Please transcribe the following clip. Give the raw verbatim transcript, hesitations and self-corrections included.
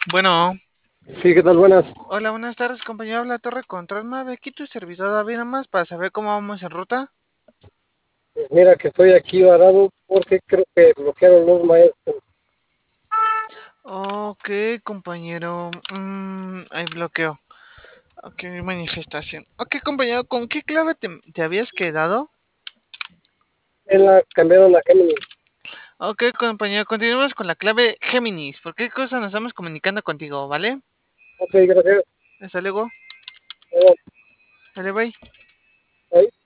Bueno, Sí, ¿qué tal? Buenas. hola, buenas tardes, compañero. La Torre Control Mave. Aquí tu servidor David, nada más para saber cómo vamos en ruta. Pues mira que estoy aquí varado porque creo que bloquearon los maestros. Ok, compañero. Mm, hay bloqueo. Ok, manifestación. Ok, compañero, ¿con qué clave te, te habías quedado? En la cambiaron la Gemini. Ok, compañero, continuemos con la clave Géminis. ¿Por qué cosa nos estamos comunicando contigo, vale? Ok, gracias. Hasta luego. Luego, Dale, bye. ahí.